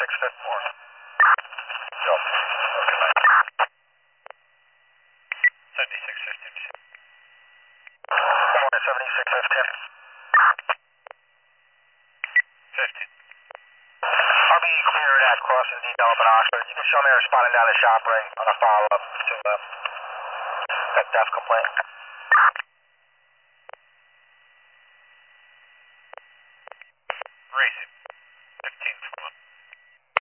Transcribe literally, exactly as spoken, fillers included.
seventy-six fifty-four. Go. seventy-six fifty-two. Good morning, seventy-six fifteen. fifteen. I'll be cleared at crossing D Development Oxford. You can show me responding down the shop ring on a follow-up to uh, that death complaint.